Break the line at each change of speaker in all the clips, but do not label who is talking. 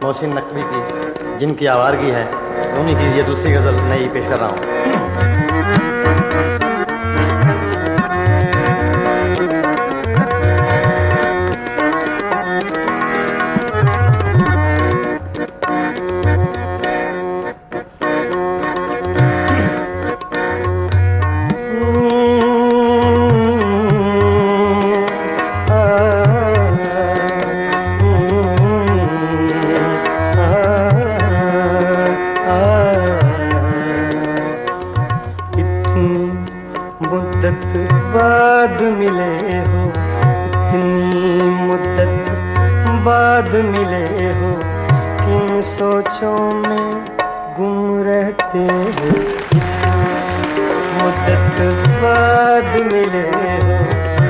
मोहसिन नकवी की, जिनकी आवारगी है, उन्हीं की ये दूसरी गज़ल नई पेश कर रहा हूँ।
मुद्दत बाद मिले हो, इतनी मुद्दत बाद मिले हो, किन सोचों में गुम रहते हो। मुद्दत बाद मिले हो,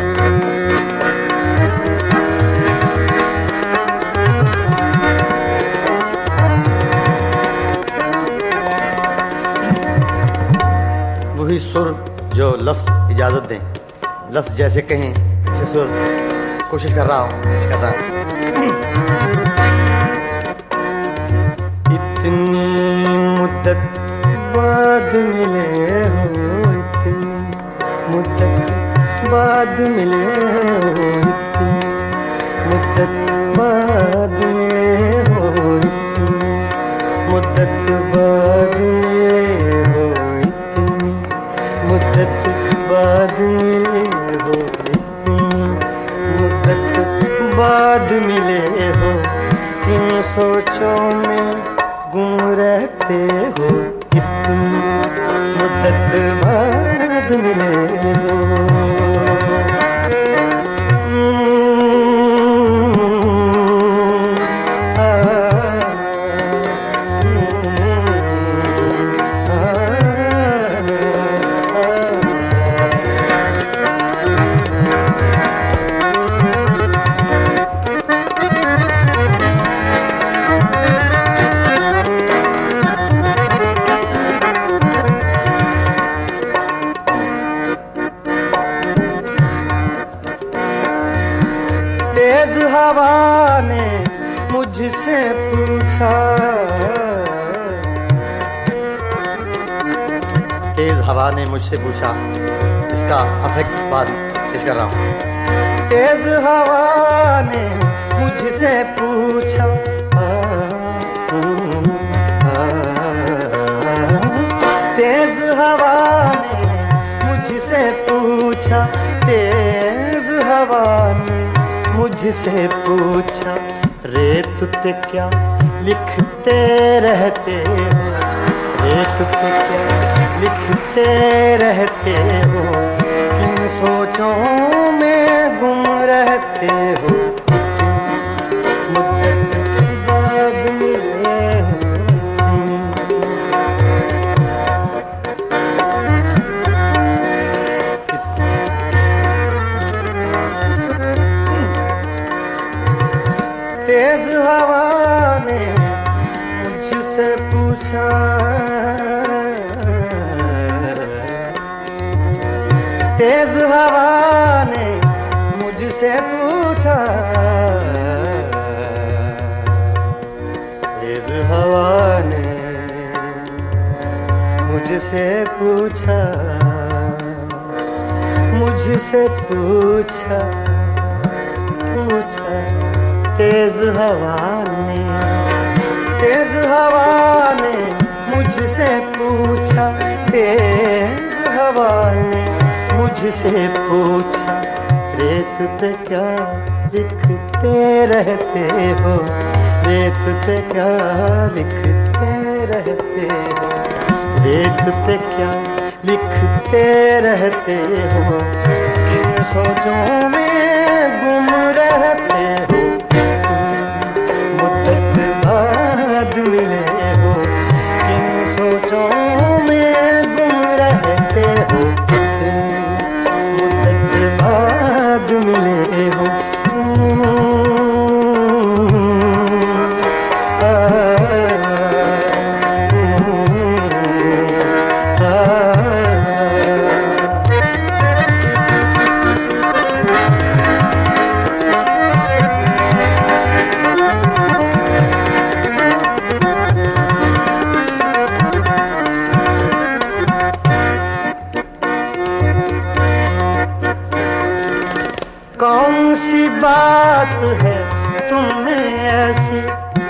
वही सुर जो लफ्ज़ इजाज़त दें, लफ्ज़ जैसे कहें ऐसे सुर कोशिश कर रहा हूँ इसका था।
इतनी मुद्दत बाद मिले हो, इतनी मुद्दत बाद मिले हो, इतनी मुद्दत बाद मिले हो, इतनी मुद्दत बाद मिले हो, इतनी मुद्दत बाद मिले हो, इतनी मुद्दत बाद मिले हो, किन सोचों में गुम रहते हो। इतनी मुद्दत बाद मिले हो, तेज हवा ने मुझसे पूछा,
तेज़ हवा ने मुझसे पूछा, इसका अफेक्ट बाद पेश कर रहा हूँ।
तेज हवा ने मुझसे पूछा, तेज हवा ने मुझसे पूछा, तेज हवा ने मुझसे पूछा, रेत पे क्या लिखते रहते हो, रेत पे क्या लिखते रहते हो, किन सोचों में गुम रहते हो। मुद्दत बाद मिले हो, तेज हवा ने मुझसे पूछा, तेज हवा ने मुझसे पूछा, तेज हवा ने मुझसे पूछा, मुझसे पूछा, पूछा तेज हवा ने, तेज हवा ने मुझसे पूछा, तेज हवा ने मुझसे पूछा, रेत पे क्या लिखते रहते हो, रेत पे क्या लिखते रहते हो, रेत पे क्या लिखते रहते हो, किन सोचों में गुम रहते हो। मुद्दत बाद मिले हो, किन सोचों में गुम रहते हो, मुद्दत बाद मिले हो। बात है तुम में ऐसी,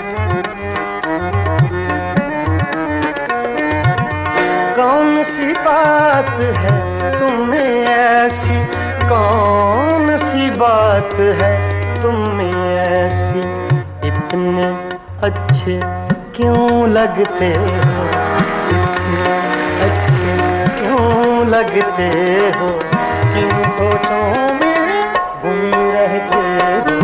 कौन सी बात है तुम में ऐसी, कौन सी बात है तुम में ऐसी, इतने अच्छे क्यों लगते हो, इतने अच्छे क्यों लगते हो, किन सोचों में गुम रहते हो,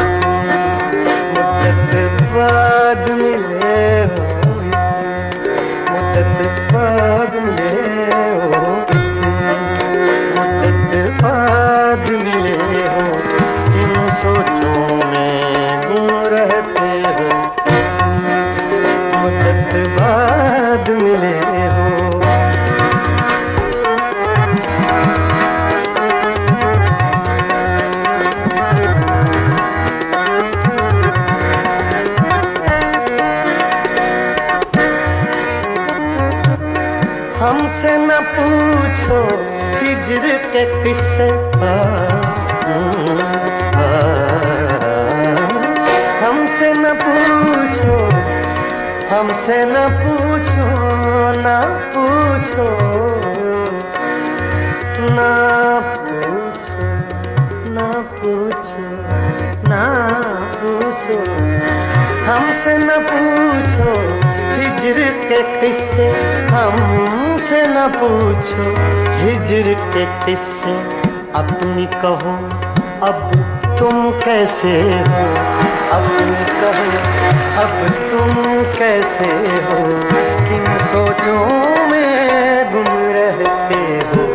मुद्दत बाद मिले हो, मुद्दत बाद मिले हो, मुद्दत बाद मिले हो, किन सोचों में गुम रहते हो, मुद्दत बाद मिले हो। हमसे न पूछो हिज्र के किस्से, हमसे न पूछो, हमसे न पूछो, न पूछो, न पूछो, न पूछो, न पूछो, हमसे न पूछो हिज्र के किस्से, हमसे न पूछो हिज्र के किस्से, अपनी कहो अब तुम कैसे हो, अपनी कहो अब तुम कैसे हो, किन सोचों में गुम रहते हो,